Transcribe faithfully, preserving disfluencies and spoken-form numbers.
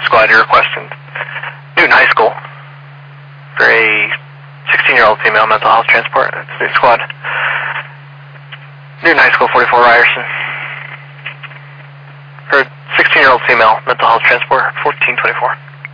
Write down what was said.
squad, you're requesting Newton High School for a sixteen-year-old female mental health transport. State squad. Newton High School, forty-four Ryerson. For sixteen-year-old female mental health transport, fourteen twenty-four.